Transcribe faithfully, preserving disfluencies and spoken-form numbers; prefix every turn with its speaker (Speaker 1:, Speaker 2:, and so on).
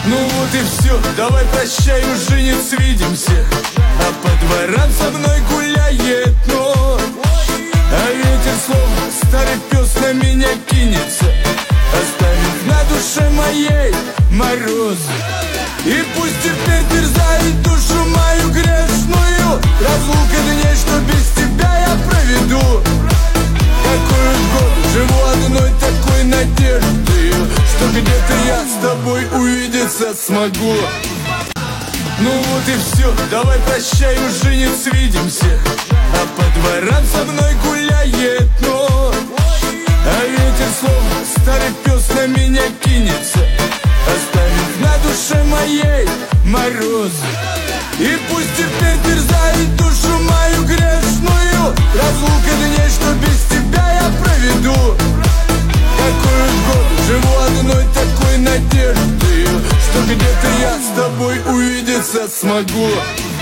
Speaker 1: Ну вот и все, давай прощай, уже не свидимся. А по дворам со мной гуляет ночь, а ветер словно старый пес на меня кинется, оставив на душе моей мороз. И пусть теперь терзает душу мою грешную разлука дней, что без тебя я проведу. Какой год живу одной такой надеждой, что где-то я с тобой увидеться смогу. Ну вот и все, давай прощай, уже не свидимся. А по дворам со мной гуляет ночь, а ветер словно старый пес на меня кинется, оставив на душе моей мороз. И пусть теперь терзает душу мою грешную разлука дней, что без тебя я проведу. Какой год живу одной такой надеждой, что где-то я с тобой увидеться смогу.